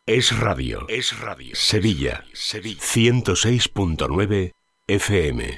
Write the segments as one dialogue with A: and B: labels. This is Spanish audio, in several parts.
A: Es radio. Es radio. Sevilla. Sevilla. 106.9 FM.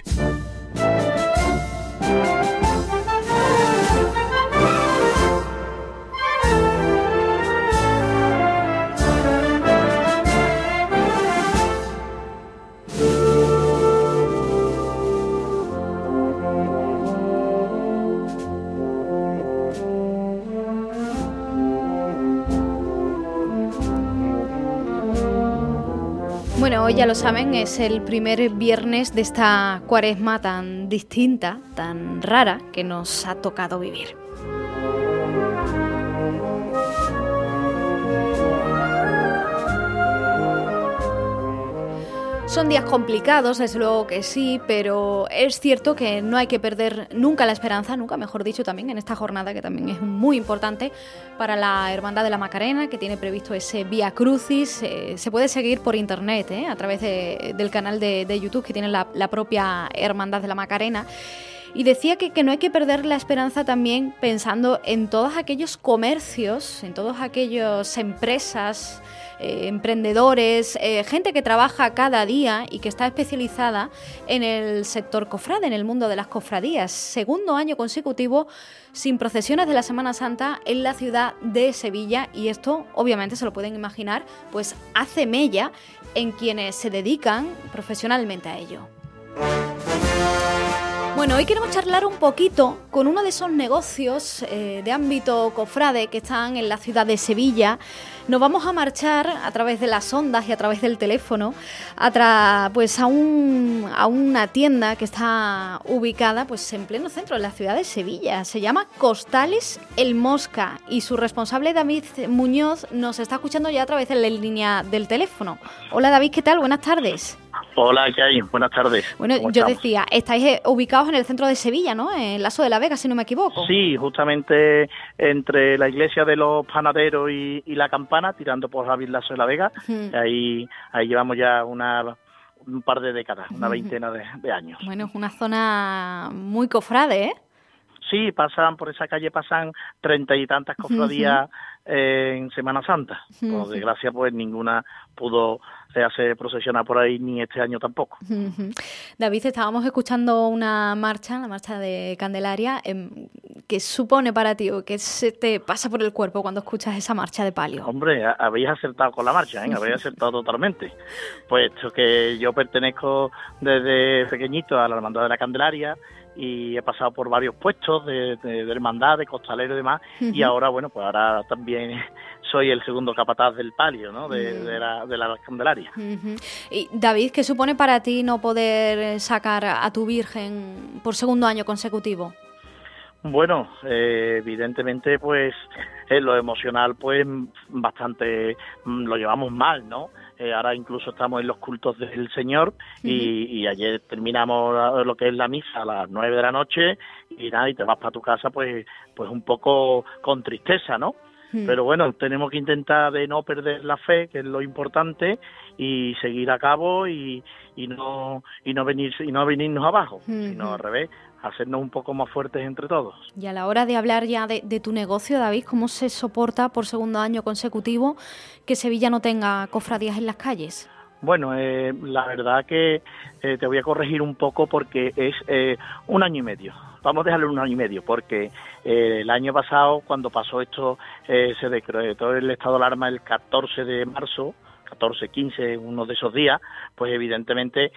B: Bueno, hoy ya lo saben, es el primer viernes de esta cuaresma tan distinta, tan rara, que nos ha tocado vivir. Son días complicados, desde luego que sí, pero es cierto que no hay que perder nunca la esperanza, nunca mejor dicho, también en esta jornada, que también es muy importante para la Hermandad de la Macarena, que tiene previsto ese Vía Crucis. Se puede seguir por internet, a través del canal de YouTube que tiene la propia Hermandad de la Macarena. Y decía que no hay que perder la esperanza también pensando en todos aquellos comercios, en todas aquellas empresas, emprendedores, gente que trabaja cada día y que está especializada en el sector cofrade, en el mundo de las cofradías. Segundo año consecutivo sin procesiones de la Semana Santa en la ciudad de Sevilla, y esto obviamente se lo pueden imaginar, pues hace mella en quienes se dedican profesionalmente a ello. Bueno, hoy queremos charlar un poquito con uno de esos negocios de ámbito cofrade que están en la ciudad de Sevilla. Nos vamos a marchar a través de las ondas y a través del teléfono a una tienda que está ubicada pues en pleno centro de la ciudad de Sevilla. Se llama Costales El Mosca y su responsable, David Muñoz, nos está escuchando ya a través de la línea del teléfono. Hola David, ¿qué tal? Buenas tardes.
C: Hola, ¿qué hay? Buenas tardes.
B: Bueno, yo decía, estáis ubicados en el centro de Sevilla, ¿no? En Lasso de la Vega, si no me equivoco.
C: Sí, justamente entre la iglesia de los Panaderos y la Campana, tirando por Javier Lasso de la Vega. Ahí llevamos ya un par de décadas, una veintena de años.
B: Bueno, es una zona muy cofrade, ¿eh?
C: Sí, por esa calle pasan 30 y tantas cofradías en Semana Santa. Por desgracia, pues ninguna pudo hacer procesionar por ahí, ni este año tampoco.
B: David, estábamos escuchando la marcha de Candelaria. ¿Qué supone para ti o qué se te pasa por el cuerpo cuando escuchas esa marcha de palio?
C: Hombre, habéis acertado con la marcha, habéis acertado totalmente. Puesto que yo pertenezco desde pequeñito a la Hermandad de la Candelaria, y he pasado por varios puestos de hermandad, de costalero y demás, y ahora, bueno, pues ahora también soy el segundo capataz del palio, ¿no? de la Candelaria.
B: Y David, ¿qué supone para ti no poder sacar a tu Virgen por segundo año consecutivo?
C: Bueno, evidentemente, pues lo emocional, pues bastante lo llevamos mal, ¿no? Ahora incluso estamos en los cultos del Señor y ayer terminamos lo que es la misa a las 9 de la noche y nada, y te vas para tu casa pues un poco con tristeza, ¿no? Pero bueno, tenemos que intentar de no perder la fe, que es lo importante, y seguir a cabo y no venirnos abajo, sino al revés, hacernos un poco más fuertes entre todos.
B: Y a la hora de hablar ya de tu negocio, David, ¿cómo se soporta por segundo año consecutivo que Sevilla no tenga cofradías en las calles?
C: Bueno, la verdad que te voy a corregir un poco porque es 1 año y medio. Vamos a dejarlo 1 año y medio porque el año pasado, cuando pasó esto, se decretó el estado de alarma el 14 de marzo, 14, 15, uno de esos días, pues evidentemente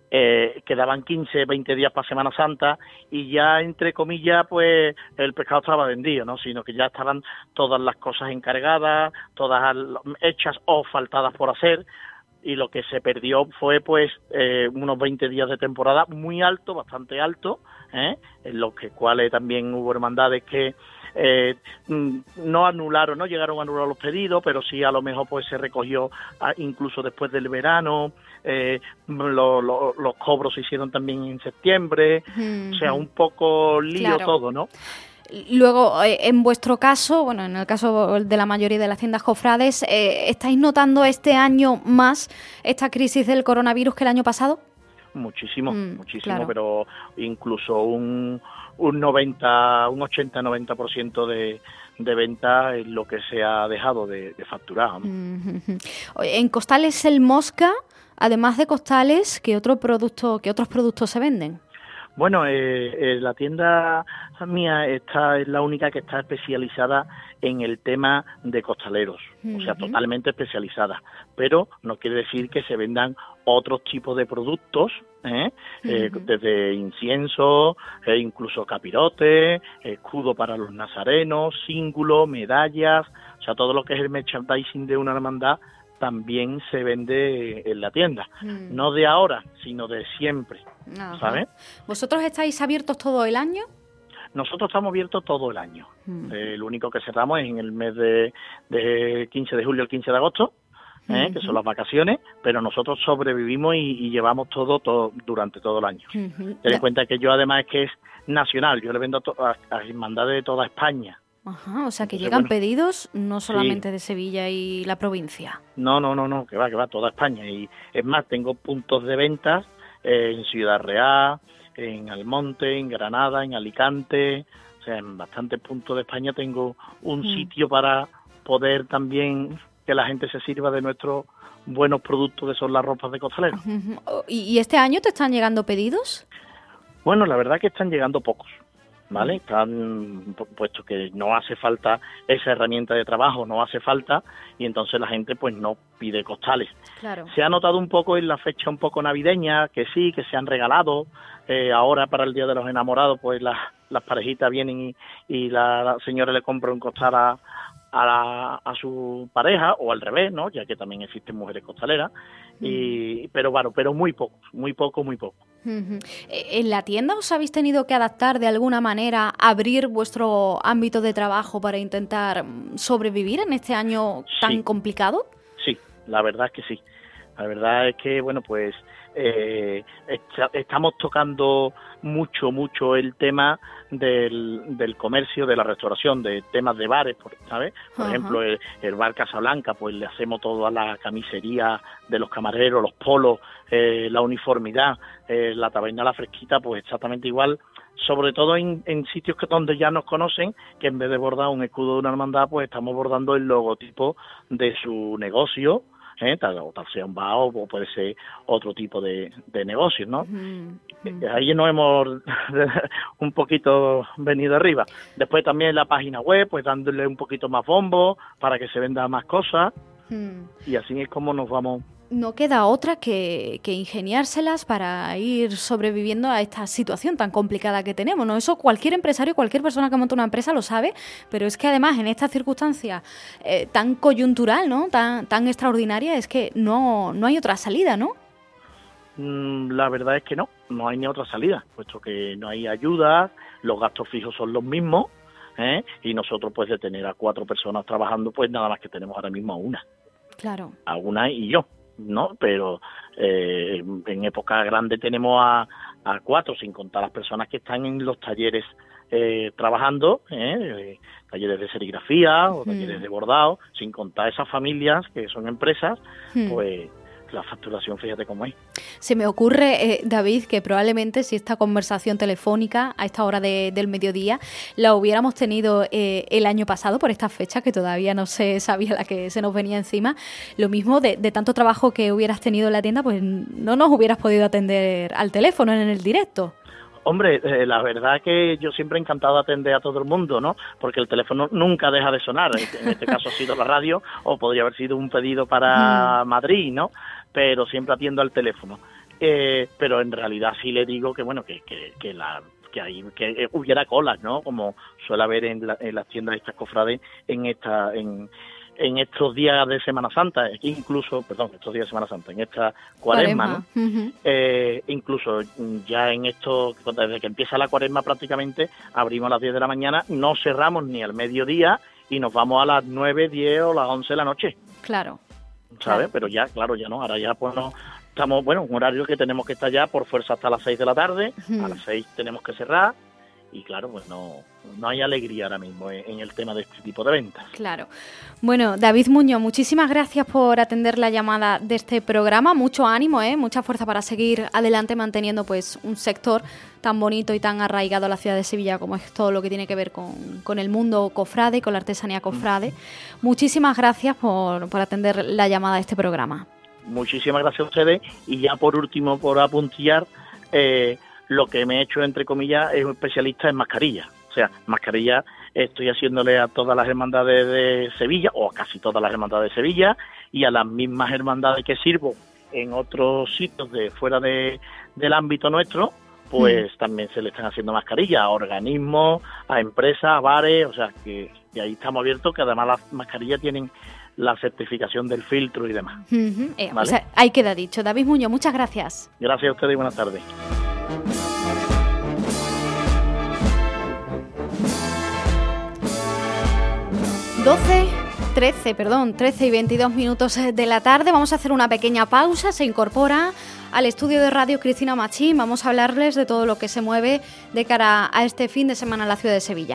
C: quedaban 15, 20 días para Semana Santa y ya, entre comillas, pues el pescado estaba vendido, ¿no? Sino que ya estaban todas las cosas encargadas, todas hechas o faltadas por hacer, y lo que se perdió fue pues unos 20 días de temporada muy alto, bastante alto, en los cuales también hubo hermandades que no anularon, no llegaron a anular los pedidos, pero sí a lo mejor pues se recogió incluso después del verano, los cobros se hicieron también en septiembre, o sea, un poco lío, claro. Todo, ¿no?
B: Luego, en vuestro caso, bueno, en el caso de la mayoría de las tiendas cofrades, ¿estáis notando este año más esta crisis del coronavirus que el año pasado?
C: Muchísimo,
B: claro.
C: Pero incluso un 80-90% de venta es lo que se ha dejado de facturar, ¿no?
B: Oye, en Costales El Mosca, además de costales, ¿qué otros productos se venden?
C: Bueno, la tienda mía es la única que está especializada en el tema de costaleros, o sea, totalmente especializada, pero no quiere decir que se vendan otros tipos de productos, desde incienso, incluso capirotes, escudo para los nazarenos, cíngulo, medallas, o sea, todo lo que es el merchandising de una hermandad también se vende en la tienda, no de ahora, sino de siempre.
B: Ajá.
C: ¿Sabes?
B: ¿Vosotros estáis abiertos todo el año?
C: Nosotros estamos abiertos todo el año. Lo único que cerramos es en el mes de 15 de julio al 15 de agosto, que son las vacaciones, pero nosotros sobrevivimos y llevamos todo durante todo el año. Ten en cuenta que yo además es que es nacional, yo le vendo a hermandades de toda España.
B: Ajá, o sea que
C: Entonces,
B: llegan
C: bueno,
B: pedidos no solamente
C: sí.
B: de Sevilla y la provincia.
C: No, que va, toda España. Y es más, tengo puntos de ventas en Ciudad Real, en Almonte, en Granada, en Alicante, o sea, en bastantes puntos de España tengo un sitio para poder también que la gente se sirva de nuestros buenos productos que son las ropas de costalero.
B: ¿Y este año te están llegando pedidos?
C: Bueno, la verdad que están llegando pocos, ¿vale? Están, puesto que no hace falta esa herramienta de trabajo, no hace falta, y entonces la gente pues no pide costales.
B: Claro.
C: Se ha notado un poco en la fecha un poco navideña, que sí, que se han regalado, ahora para el Día de los Enamorados pues las parejitas vienen y la señora le compra un costal a su pareja, o al revés, ¿no? Ya que también existen mujeres costaleras, pero bueno, pero muy poco.
B: ¿En la tienda os habéis tenido que adaptar de alguna manera, abrir vuestro ámbito de trabajo para intentar sobrevivir en este año tan complicado?
C: Sí, la verdad es que sí. La verdad es que, bueno, pues estamos tocando mucho el tema del comercio, de la restauración, de temas de bares, ¿sabes? Por ejemplo, el bar Casablanca, pues le hacemos todo a la camisería de los camareros, los polos, la uniformidad, la taberna La Fresquita, pues exactamente igual, sobre todo en sitios donde ya nos conocen, que en vez de bordar un escudo de una hermandad, pues estamos bordando el logotipo de su negocio, tal sea un bar o puede ser otro tipo de negocios, ¿no? Ahí nos hemos un poquito venido arriba. Después también la página web, pues dándole un poquito más bombo para que se venda más cosas, y así es como nos vamos.
B: No queda otra que ingeniárselas para ir sobreviviendo a esta situación tan complicada que tenemos, ¿no? Eso cualquier empresario, cualquier persona que monta una empresa lo sabe, pero es que además en esta circunstancia tan coyuntural, ¿no? Tan extraordinaria, es que no hay otra salida, ¿no?
C: La verdad es que no hay ni otra salida, puesto que no hay ayuda, los gastos fijos son los mismos, y nosotros pues de tener a 4 personas trabajando, pues nada más que tenemos ahora mismo a una.
B: Claro.
C: A una y yo, ¿no? Pero en época grande tenemos a 4, sin contar las personas que están en los talleres trabajando, talleres de serigrafía o talleres de bordado, sin contar esas familias que son empresas, pues la facturación, fíjate cómo es.
B: Se me ocurre, David, que probablemente si esta conversación telefónica a esta hora del mediodía la hubiéramos tenido el año pasado por esta fecha, que todavía no se sabía la que se nos venía encima, lo mismo de tanto trabajo que hubieras tenido en la tienda, pues no nos hubieras podido atender al teléfono en el directo.
C: Hombre, la verdad que yo siempre he encantado de atender a todo el mundo, ¿no? Porque el teléfono nunca deja de sonar. En este caso ha sido la radio, o podría haber sido un pedido para Madrid, ¿no? Pero siempre atiendo al teléfono. Pero en realidad sí le digo que, bueno, que hubiera colas, ¿no? Como suele haber en las tiendas de estas cofrades en estos días de Semana Santa, estos días de Semana Santa, en esta cuaresma, ¿no? Incluso ya en esto, desde que empieza la cuaresma prácticamente, abrimos a las 10 de la mañana, no cerramos ni al mediodía y nos vamos a las 9, 10 o las 11 de la noche.
B: Claro.
C: ¿Sabes? Pero ya, claro, ya no, ahora ya pues no, estamos, bueno, un horario que tenemos que estar ya por fuerza hasta las 6 de la tarde, a las 6 tenemos que cerrar, y claro, pues no hay alegría ahora mismo en el tema de este tipo de ventas.
B: Claro. Bueno, David Muñoz, muchísimas gracias por atender la llamada de este programa. Mucho ánimo, mucha fuerza para seguir adelante manteniendo pues un sector tan bonito y tan arraigado a la ciudad de Sevilla como es todo lo que tiene que ver con el mundo cofrade y con la artesanía cofrade. Muchísimas gracias por atender la llamada de este programa.
C: Muchísimas gracias a ustedes, y ya por último, por apuntillar, lo que me he hecho, entre comillas, es un especialista en mascarillas. O sea, mascarillas estoy haciéndole a todas las hermandades de Sevilla, o a casi todas las hermandades de Sevilla, y a las mismas hermandades que sirvo en otros sitios de fuera del ámbito nuestro, pues también se le están haciendo mascarillas a organismos, a empresas, a bares, o sea, que ahí estamos abiertos, que además las mascarillas tienen la certificación del filtro y demás.
B: ¿Vale? O sea, ahí queda dicho. David Muñoz, muchas gracias.
C: Gracias a ustedes y buenas tardes. Trece
B: y 22 minutos de la tarde. Vamos a hacer una pequeña pausa. Se incorpora al estudio de radio Cristina Machín. Vamos a hablarles de todo lo que se mueve de cara a este fin de semana en la ciudad de Sevilla.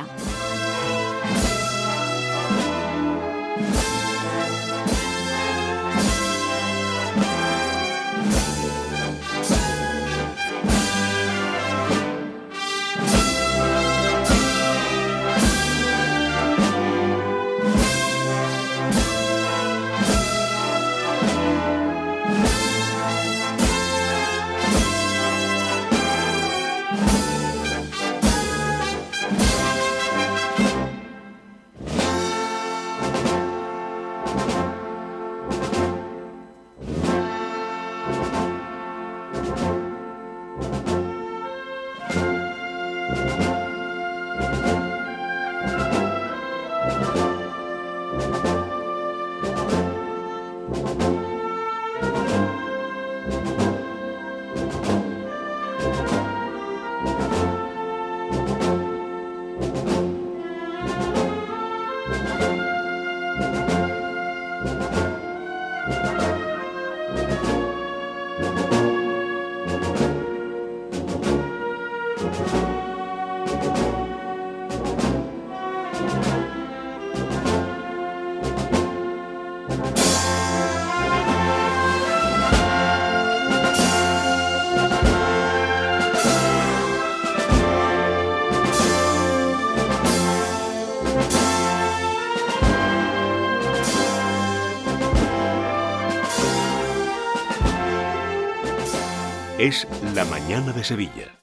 A: Es La Mañana de Sevilla.